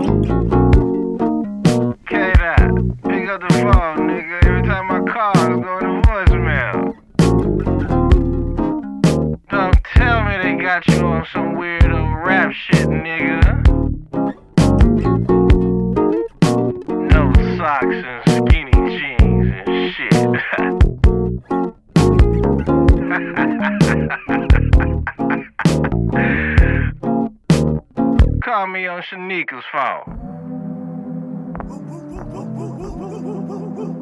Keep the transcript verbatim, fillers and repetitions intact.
K-Dot, pick up the phone, nigga. Every time I call, it's going to voicemail. Don't tell me they got you on some weirdo rap shit, nigga. No socks and skinny jeans and shit. Call me on Shanika's phone.